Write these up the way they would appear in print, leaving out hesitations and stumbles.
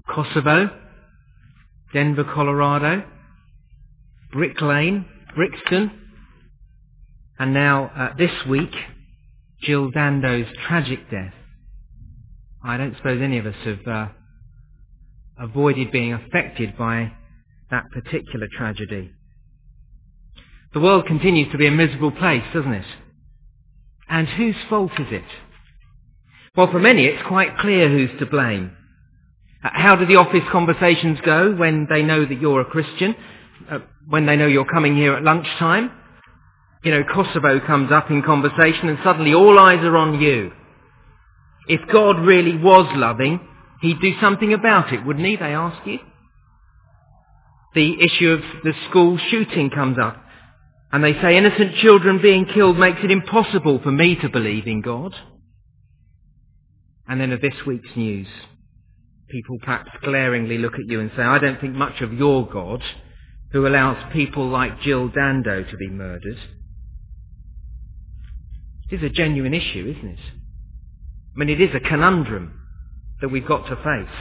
Kosovo, Denver, Colorado, Brick Lane, Brixton, and now this week, Jill Dando's tragic death. I don't suppose any of us have avoided being affected by that particular tragedy. The world continues to be a miserable place, doesn't it? And whose fault is it? Well, for many it's quite clear who's to blame. How do the office conversations go when they know that you're a Christian? When they know you're coming here at lunchtime? You know, Kosovo comes up in conversation and suddenly all eyes are on you. If God really was loving, he'd do something about it, wouldn't he? They ask you. The issue of the school shooting comes up and they say innocent children being killed makes it impossible for me to believe in God. And then of this week's news, people perhaps glaringly look at you and say, I don't think much of your God who allows people like Jill Dando to be murdered. It is a genuine issue, isn't it? I mean, it is a conundrum that we've got to face.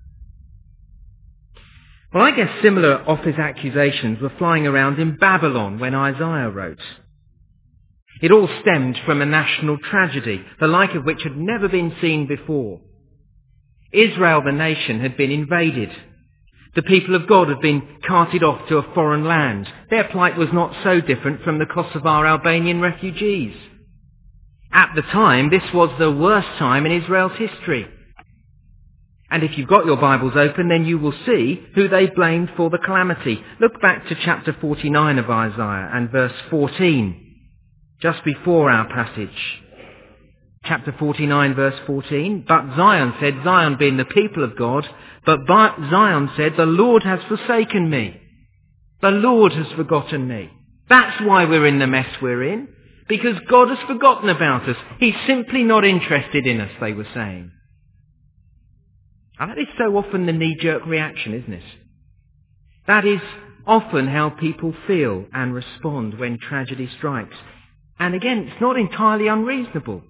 Well, I guess similar office accusations were flying around in Babylon when Isaiah wrote. It all stemmed from a national tragedy, the like of which had never been seen before. Israel, the nation, had been invaded. The people of God had been carted off to a foreign land. Their plight was not so different from the Kosovar Albanian refugees. At the time, this was the worst time in Israel's history. And if you've got your Bibles open, then you will see who they blamed for the calamity. Look back to chapter 49 of Isaiah and verse 14, just before our passage. Chapter 49, verse 14, but Zion said, Zion being the people of God, but Zion said, the Lord has forsaken me. The Lord has forgotten me. That's why we're in the mess we're in. Because God has forgotten about us. He's simply not interested in us, they were saying. And that is so often the knee-jerk reaction, isn't it? That is often how people feel and respond when tragedy strikes. And again, it's not entirely unreasonable.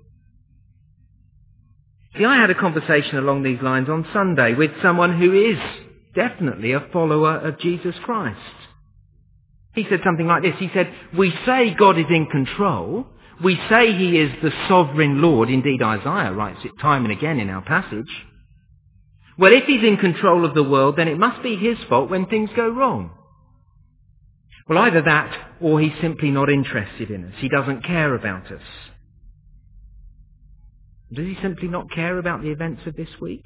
See, I had a conversation along these lines on Sunday with someone who is definitely a follower of Jesus Christ. He said something like this. He said, we say God is in control. We say he is the sovereign Lord. Indeed, Isaiah writes it time and again in our passage. Well, if he's in control of the world, then it must be his fault when things go wrong. Well, either that or he's simply not interested in us. He doesn't care about us. Does he simply not care about the events of this week?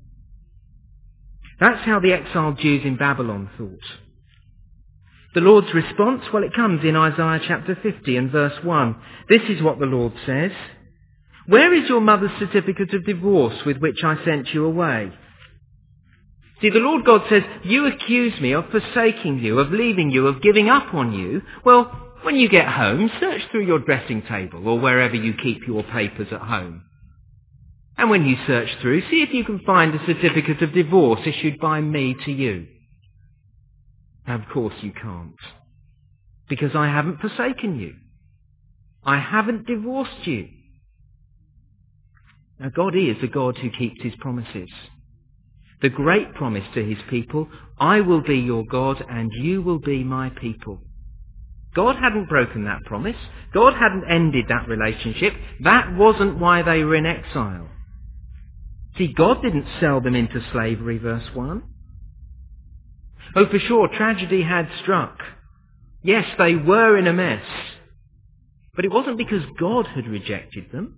That's how the exiled Jews in Babylon thought. The Lord's response, well, it comes in Isaiah chapter 50 and verse 1. This is what the Lord says. Where is your mother's certificate of divorce with which I sent you away? See, the Lord God says, you accuse me of forsaking you, of leaving you, of giving up on you. Well, when you get home, search through your dressing table or wherever you keep your papers at home. And when you search through, see if you can find a certificate of divorce issued by me to you. Of course you can't, because I haven't forsaken you. I haven't divorced you. Now, God is a God who keeps his promises. The great promise to his people, I will be your God and you will be my people. God hadn't broken that promise. God hadn't ended that relationship. That wasn't why they were in exile. See, God didn't sell them into slavery, verse 1. Oh, for sure, tragedy had struck. Yes, they were in a mess. But it wasn't because God had rejected them.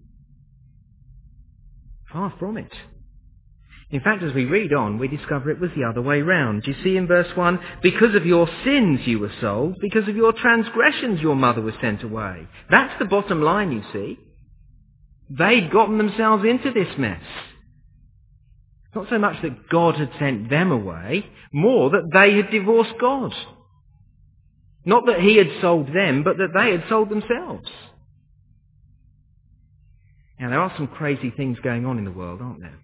Far from it. In fact, as we read on, we discover it was the other way round. You see in verse 1, because of your sins you were sold, because of your transgressions your mother was sent away. That's the bottom line, you see. They'd gotten themselves into this mess. Not so much that God had sent them away, more that they had divorced God. Not that he had sold them, but that they had sold themselves. Now, there are some crazy things going on in the world, aren't there?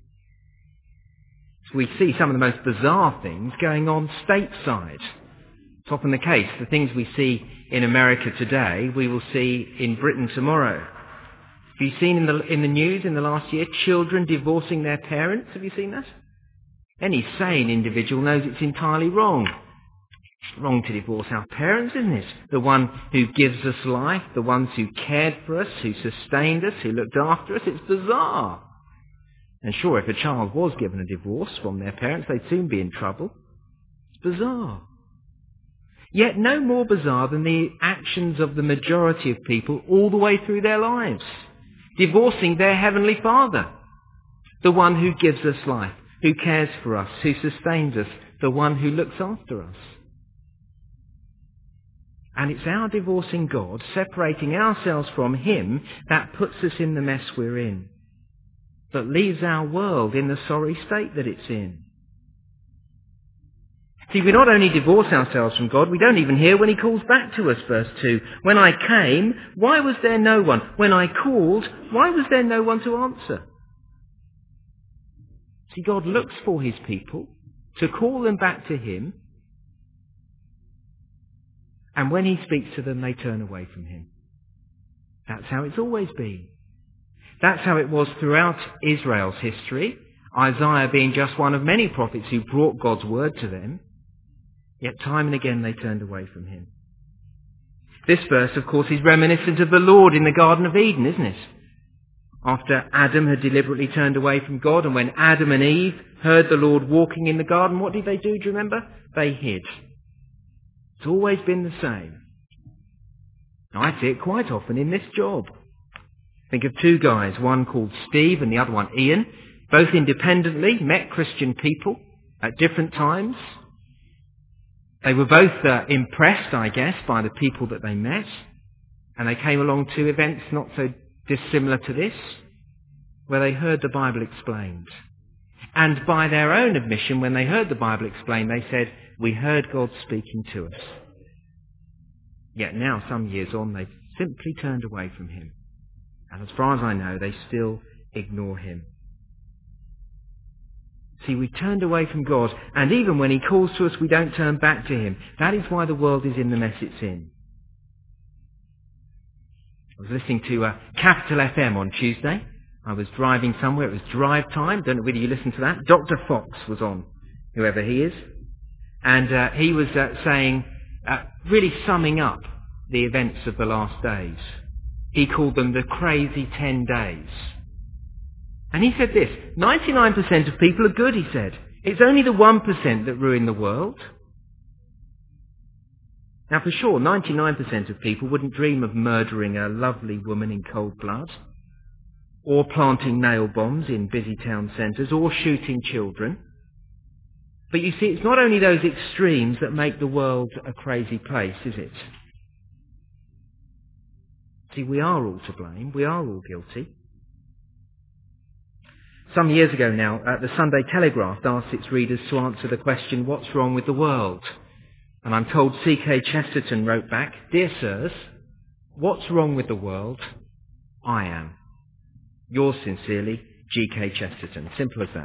So we see some of the most bizarre things going on stateside. It's often the case. The things we see in America today, we will see in Britain tomorrow. Have you seen in the news in the last year children divorcing their parents? Have you seen that? Any sane individual knows it's entirely wrong. It's wrong to divorce our parents, isn't it? The one who gives us life, the ones who cared for us, who sustained us, who looked after us. It's bizarre. And sure, if a child was given a divorce from their parents, they'd soon be in trouble. It's bizarre. Yet no more bizarre than the actions of the majority of people all the way through their lives. Divorcing their Heavenly Father, the one who gives us life, who cares for us, who sustains us, the one who looks after us. And it's our divorcing God, separating ourselves from Him, that puts us in the mess we're in, that leaves our world in the sorry state that it's in. See, we not only divorce ourselves from God, we don't even hear when He calls back to us, verse 2. When I came, why was there no one? When I called, why was there no one to answer? See, God looks for His people to call them back to Him, and when He speaks to them, they turn away from Him. That's how it's always been. That's how it was throughout Israel's history, Isaiah being just one of many prophets who brought God's word to them. Yet time and again they turned away from Him. This verse, of course, is reminiscent of the Lord in the Garden of Eden, isn't it? After Adam had deliberately turned away from God, and when Adam and Eve heard the Lord walking in the garden, what did they do, do you remember? They hid. It's always been the same. Now, I see it quite often in this job. Think of two guys, one called Steve and the other one Ian, both independently met Christian people at different times. They were both impressed, I guess, by the people that they met, and they came along to events not so dissimilar to this, where they heard the Bible explained. And by their own admission, when they heard the Bible explained, they said, "We heard God speaking to us." Yet now, some years on, they've simply turned away from Him. And as far as I know, they still ignore Him. See, we've turned away from God, and even when He calls to us, we don't turn back to Him. That is why the world is in the mess it's in. I was listening to Capital FM on Tuesday. I was driving somewhere. It was drive time. Don't know whether you listened to that. Dr. Fox was on, whoever he is. And he was saying, really summing up the events of the last days. He called them the crazy 10 days. And he said this, 99% of people are good, he said. It's only the 1% that ruin the world. Now for sure, 99% of people wouldn't dream of murdering a lovely woman in cold blood, or planting nail bombs in busy town centres, or shooting children. But you see, it's not only those extremes that make the world a crazy place, is it? See, we are all to blame. We are all guilty. Some years ago now, the Sunday Telegraph asked its readers to answer the question, what's wrong with the world? And I'm told C.K. Chesterton wrote back, "Dear sirs, what's wrong with the world? I am. Yours sincerely, G.K. Chesterton." Simple as that.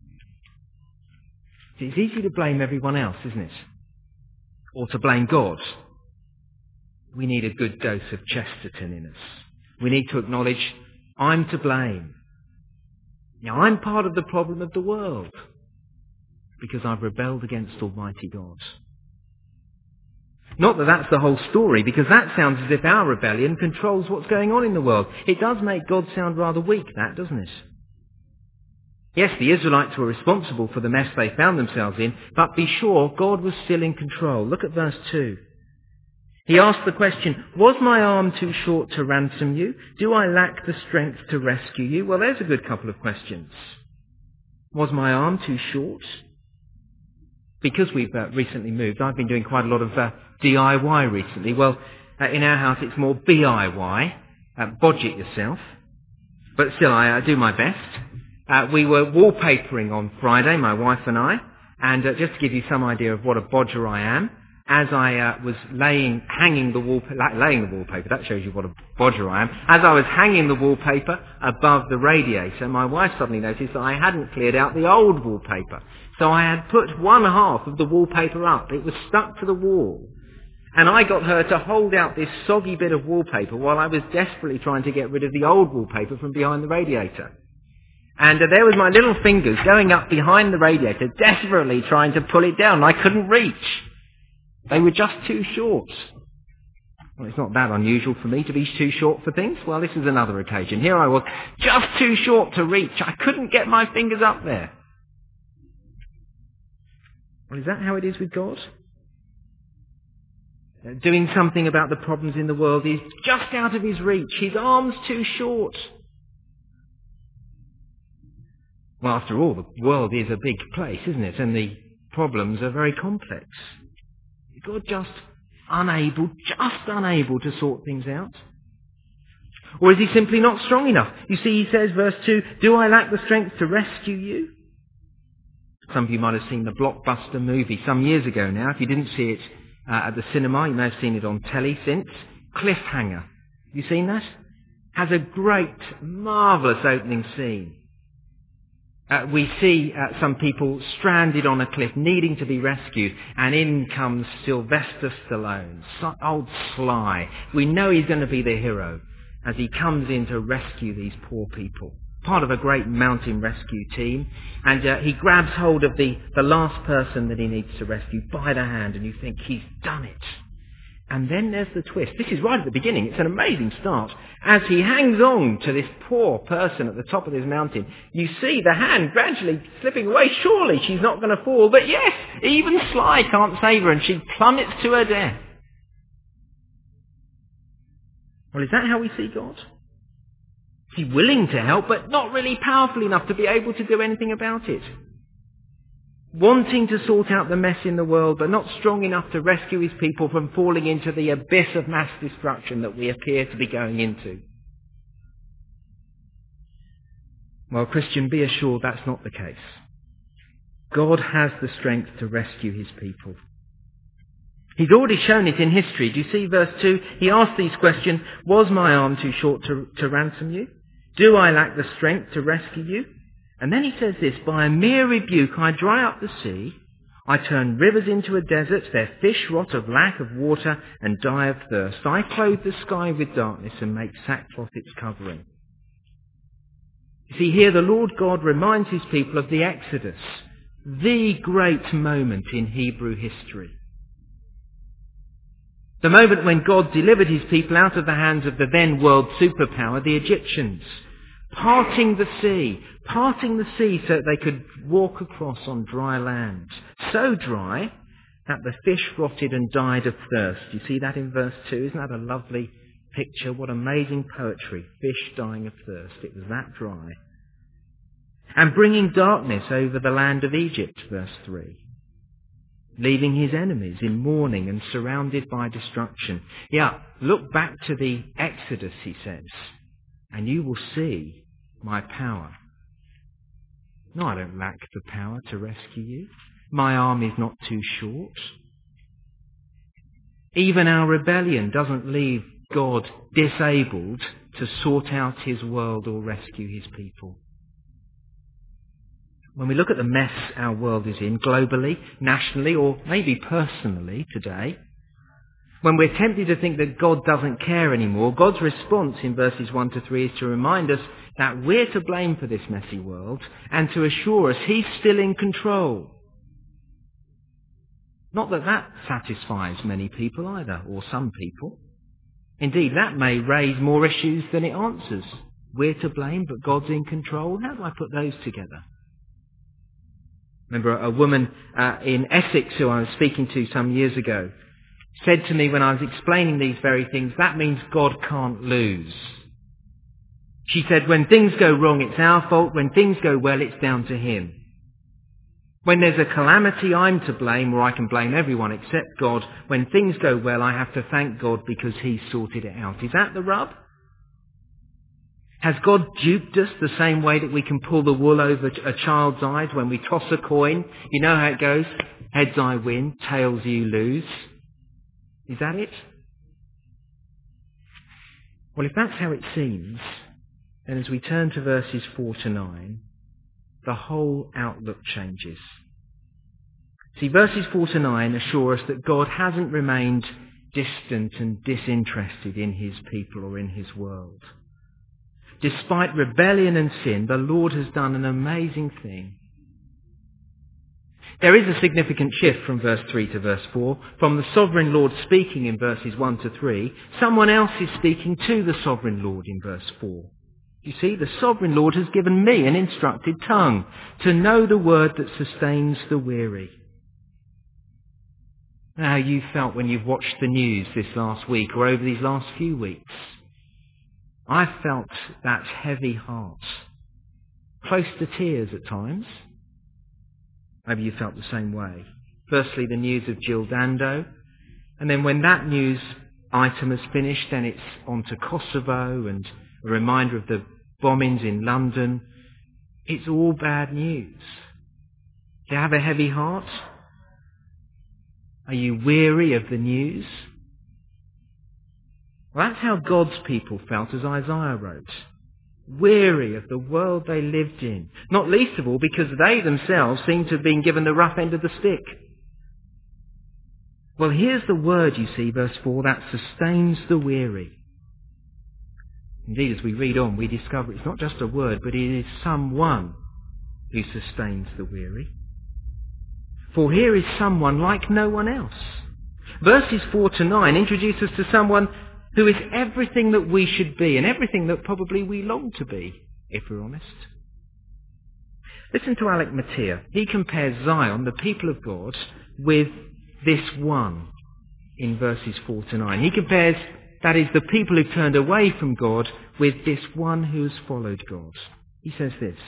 It's easy to blame everyone else, isn't it? Or to blame God. We need a good dose of Chesterton in us. We need to acknowledge, I'm to blame. Now, I'm part of the problem of the world because I've rebelled against Almighty God. Not that that's the whole story, because that sounds as if our rebellion controls what's going on in the world. It does make God sound rather weak, that, doesn't it? Yes, the Israelites were responsible for the mess they found themselves in, but be sure God was still in control. Look at verse 2. He asked the question, was my arm too short to ransom you? Do I lack the strength to rescue you? Well, there's a good couple of questions. Was my arm too short? Because we've recently moved, I've been doing quite a lot of DIY recently. Well, in our house it's more BIY, bodge it yourself. But still, I do my best. We were wallpapering on Friday, my wife and I, and just to give you some idea of what a bodger I am, as I was hanging the wallpaper, that shows you what a bodger I am. As I was hanging the wallpaper above the radiator, my wife suddenly noticed that I hadn't cleared out the old wallpaper. So I had put one half of the wallpaper up. It was stuck to the wall. And I got her to hold out this soggy bit of wallpaper while I was desperately trying to get rid of the old wallpaper from behind the radiator. And there was my little fingers going up behind the radiator, desperately trying to pull it down. I couldn't reach. They were just too short. Well, it's not that unusual for me to be too short for things. Well, this is another occasion. Here I was, just too short to reach. I couldn't get my fingers up there. Well, is that how it is with God? Doing something about the problems in the world is just out of his reach. His arm's too short. Well, after all, the world is a big place, isn't it? And the problems are very complex. Is God just unable to sort things out? Or is he simply not strong enough? You see, he says, verse 2, do I lack the strength to rescue you? Some of you might have seen the Blockbuster movie some years ago now. If you didn't see it at the cinema, you may have seen it on telly since. Cliffhanger. Have you seen that? Has a great, marvellous opening scene. We see some people stranded on a cliff needing to be rescued, and in comes Sylvester Stallone, old Sly. We know he's going to be the hero as he comes in to rescue these poor people, part of a great mountain rescue team, and he grabs hold of the last person that he needs to rescue by the hand, and you think he's done it. And then there's the twist. This is right at the beginning. It's an amazing start. As he hangs on to this poor person at the top of this mountain, you see the hand gradually slipping away. Surely she's not going to fall. But yes, even Sly can't save her, and she plummets to her death. Well, is that how we see God? Is he willing to help, but not really powerful enough to be able to do anything about it? Wanting to sort out the mess in the world, but not strong enough to rescue his people from falling into the abyss of mass destruction that we appear to be going into. Well, Christian, be assured that's not the case. God has the strength to rescue his people. He's already shown it in history. Do you see verse 2? He asked these questions, was my arm too short to ransom you? Do I lack the strength to rescue you? And then he says this, by a mere rebuke I dry up the sea, I turn rivers into a desert, their fish rot of lack of water and die of thirst. I clothe the sky with darkness and make sackcloth its covering. You see, here the Lord God reminds his people of the Exodus, the great moment in Hebrew history. The moment when God delivered his people out of the hands of the then world superpower, the Egyptians, parting the sea so that they could walk across on dry land. So dry that the fish rotted and died of thirst. You see that in verse 2? Isn't that a lovely picture? What amazing poetry. Fish dying of thirst. It was that dry. And bringing darkness over the land of Egypt, verse 3. Leaving his enemies in mourning and surrounded by destruction. Yeah, look back to the Exodus, he says, and you will see my power. No, I don't lack the power to rescue you. My arm is not too short. Even our rebellion doesn't leave God disabled to sort out his world or rescue his people. When we look at the mess our world is in, globally, nationally, or maybe personally today, when we're tempted to think that God doesn't care anymore, God's response in verses 1 to 3 is to remind us that we're to blame for this messy world and to assure us he's still in control. Not that that satisfies many people either, or some people. Indeed, that may raise more issues than it answers. We're to blame, but God's in control. How do I put those together? Remember a woman in Essex who I was speaking to some years ago said to me when I was explaining these very things, that means God can't lose. She said, when things go wrong, it's our fault. When things go well, it's down to him. When there's a calamity, I'm to blame, or I can blame everyone except God. When things go well, I have to thank God because he's sorted it out. Is that the rub? Has God duped us the same way that we can pull the wool over a child's eyes when we toss a coin? You know how it goes. Heads I win, tails you lose. Is that it? Well, if that's how it seems, then as we turn to verses 4 to 9, the whole outlook changes. See, verses 4 to 9 assure us that God hasn't remained distant and disinterested in his people or in his world. Despite rebellion and sin, the Lord has done an amazing thing. There is a significant shift from verse 3 to verse 4. From the sovereign Lord speaking in verses 1 to 3, someone else is speaking to the sovereign Lord in verse 4. You see, the sovereign Lord has given me an instructed tongue to know the word that sustains the weary. Now, how you felt when you've watched the news this last week or over these last few weeks. I felt that heavy heart, close to tears at times. Maybe you felt the same way. Firstly, the news of Jill Dando, and then when that news item has finished, then it's on to Kosovo and a reminder of the bombings in London. It's all bad news. Do you have a heavy heart? Are you weary of the news? Well, that's how God's people felt, as Isaiah wrote. Weary of the world they lived in. Not least of all because they themselves seem to have been given the rough end of the stick. Well, here's the word, you see, verse 4, that sustains the weary. Indeed, as we read on, we discover it's not just a word, but it is someone who sustains the weary. For here is someone like no one else. Verses 4 to 9 introduce us to someone who is everything that we should be and everything that probably we long to be, if we're honest. Listen to Alec Mattia. He compares Zion, the people of God, with this one in verses 4 to 9. He compares, that is, the people who turned away from God with this one who has followed God. He says this: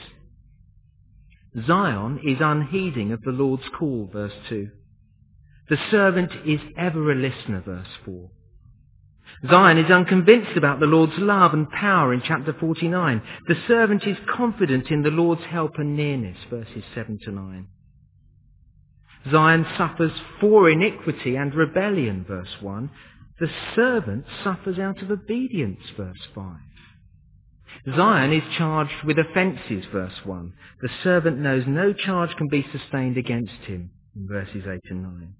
Zion is unheeding of the Lord's call, verse 2. The servant is ever a listener, verse 4. Zion is unconvinced about the Lord's love and power in chapter 49. The servant is confident in the Lord's help and nearness, verses 7 to 9. Zion suffers for iniquity and rebellion, verse 1. The servant suffers out of obedience, verse 5. Zion is charged with offences, verse 1. The servant knows no charge can be sustained against him, in verses 8 and 9.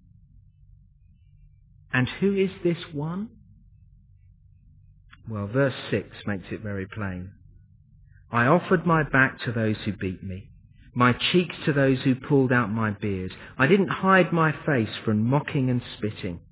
And who is this one? Well, verse 6 makes it very plain. I offered my back to those who beat me, my cheeks to those who pulled out my beard. I didn't hide my face from mocking and spitting.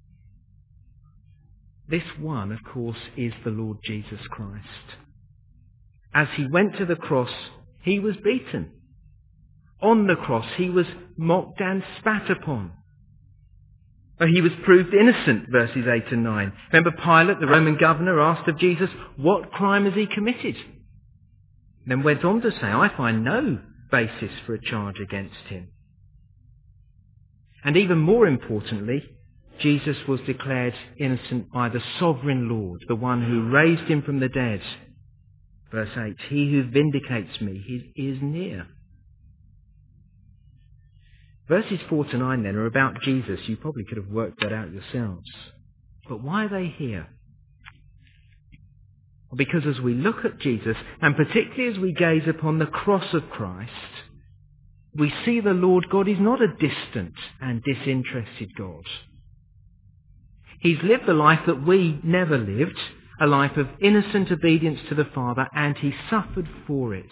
This one, of course, is the Lord Jesus Christ. As he went to the cross, he was beaten. On the cross, he was mocked and spat upon. He was proved innocent, verses 8 and 9. Remember Pilate, the Roman governor, asked of Jesus, what crime has he committed? Then went on to say, I find no basis for a charge against him. And even more importantly, Jesus was declared innocent by the sovereign Lord, the one who raised him from the dead. Verse 8, he who vindicates me is near. Verses 4 to 9 then are about Jesus. You probably could have worked that out yourselves. But why are they here? Well, because as we look at Jesus, and particularly as we gaze upon the cross of Christ, we see the Lord God is not a distant and disinterested God. He's lived the life that we never lived, a life of innocent obedience to the Father, and he suffered for it.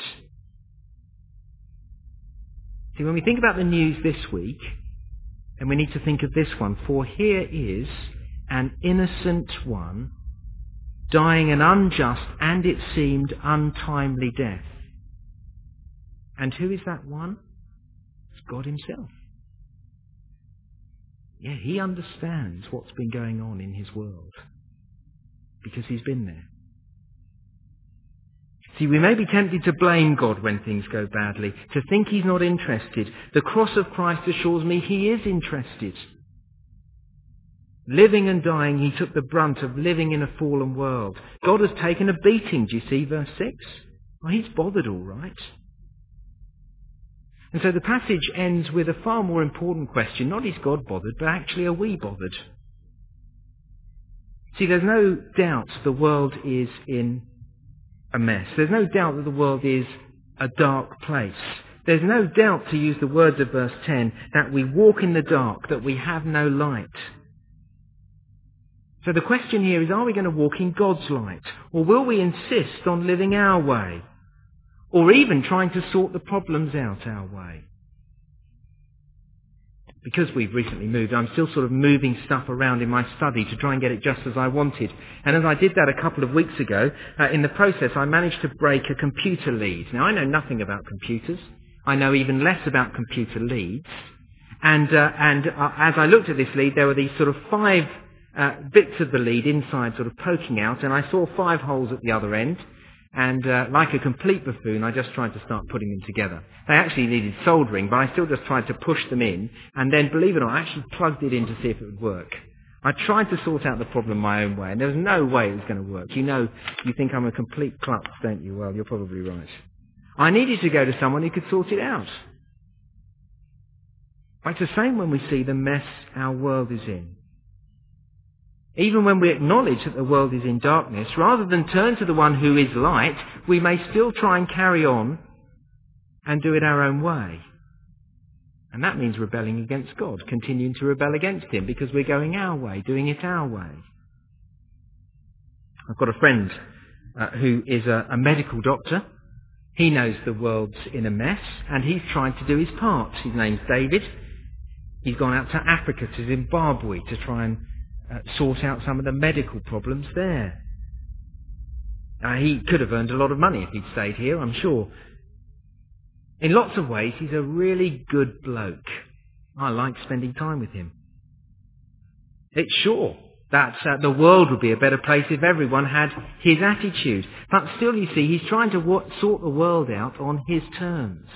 See, when we think about the news this week, and we need to think of this one, for here is an innocent one dying an unjust and, it seemed, untimely death. And who is that one? It's God himself. Yeah, he understands what's been going on in his world because he's been there. See, we may be tempted to blame God when things go badly, to think he's not interested. The cross of Christ assures me he is interested. Living and dying, he took the brunt of living in a fallen world. God has taken a beating, do you see, verse 6? Well, he's bothered all right. And so the passage ends with a far more important question. Not is God bothered, but actually are we bothered? See, there's no doubt the world is in a mess. There's no doubt that the world is a dark place. There's no doubt, to use the words of verse 10, that we walk in the dark, that we have no light. So the question here is, are we going to walk in God's light? Or will we insist on living our way? Or even trying to sort the problems out our way? Because we've recently moved, I'm still sort of moving stuff around in my study to try and get it just as I wanted. And as I did that a couple of weeks ago, in the process I managed to break a computer lead. Now I know nothing about computers. I know even less about computer leads. And as I looked at this lead, there were these sort of 5 bits of the lead inside sort of poking out, and I saw 5 holes at the other end. And like a complete buffoon, I just tried to start putting them together. They actually needed soldering, but I still just tried to push them in. And then, believe it or not, I actually plugged it in to see if it would work. I tried to sort out the problem my own way, and there was no way it was going to work. You know, you think I'm a complete klutz, don't you? Well, you're probably right. I needed to go to someone who could sort it out. But it's the same when we see the mess our world is in. Even when we acknowledge that the world is in darkness, rather than turn to the one who is light, we may still try and carry on and do it our own way. And that means rebelling against God, continuing to rebel against him, because we're going our way, doing it our way. I've got a friend who is a medical doctor. He knows the world's in a mess, and he's trying to do his part. His name's David. He's gone out to Africa, to Zimbabwe, to try and sort out some of the medical problems there. He could have earned a lot of money if he'd stayed here, I'm sure. In lots of ways, he's a really good bloke. I like spending time with him. It's sure that the world would be a better place if everyone had his attitude. But still, you see, he's trying to sort the world out on his terms.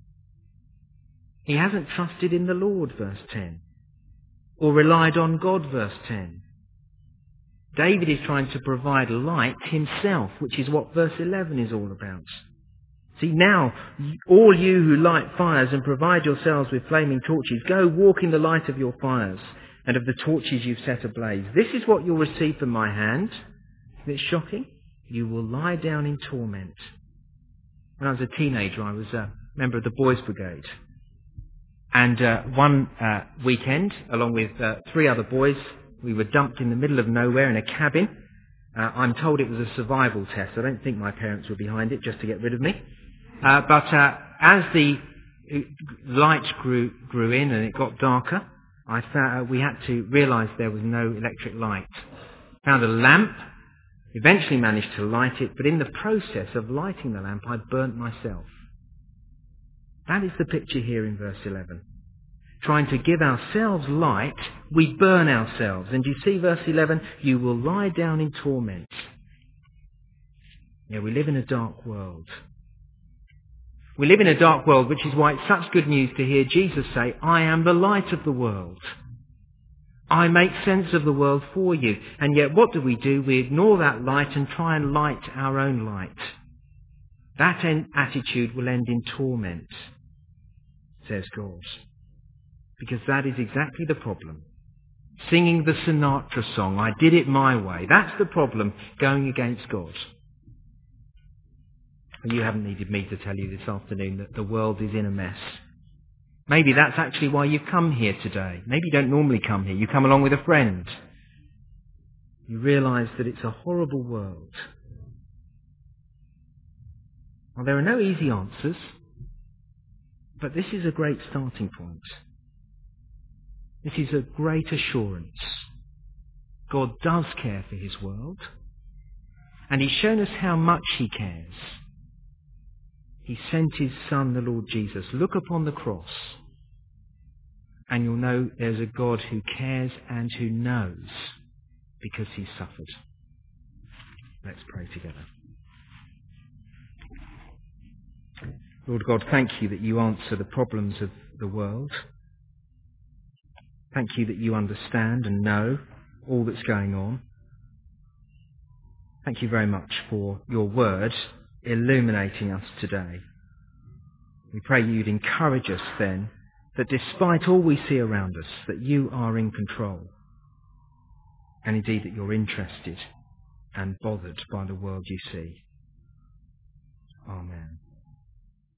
He hasn't trusted in the Lord, verse 10. Or relied on God, verse 10. David is trying to provide light himself, which is what verse 11 is all about. See, now, all you who light fires and provide yourselves with flaming torches, go walk in the light of your fires and of the torches you've set ablaze. This is what you'll receive from my hand. Isn't it shocking? You will lie down in torment. When I was a teenager, I was a member of the Boys Brigade. And one weekend, along with 3 other boys, we were dumped in the middle of nowhere in a cabin. I'm told it was a survival test. I don't think my parents were behind it just to get rid of me. But as the light grew in and it got darker, we had to realise there was no electric light. Found a lamp, eventually managed to light it, but in the process of lighting the lamp, I burnt myself. That is the picture here in verse 11. Trying to give ourselves light, we burn ourselves. And you see verse 11, you will lie down in torment. Yeah, we live in a dark world. We live in a dark world, which is why it's such good news to hear Jesus say, I am the light of the world. I make sense of the world for you. And yet what do? We ignore that light and try and light our own light. That attitude will end in torment, says God. Because that is exactly the problem. Singing the Sinatra song, I did it my way. That's the problem, going against God. And you haven't needed me to tell you this afternoon that the world is in a mess. Maybe that's actually why you've come here today. Maybe you don't normally come here. You come along with a friend. You realise that it's a horrible world. Well, there are no easy answers, but this is a great starting point. This is a great assurance. God does care for his world, and he's shown us how much he cares. He sent his Son, the Lord Jesus. Look upon the cross, and you'll know there's a God who cares and who knows because he suffered. Let's pray together. Lord God, thank you that you answer the problems of the world. Thank you that you understand and know all that's going on. Thank you very much for your word illuminating us today. We pray you'd encourage us then that despite all we see around us, that you are in control, and indeed that you're interested and bothered by the world you see. Amen.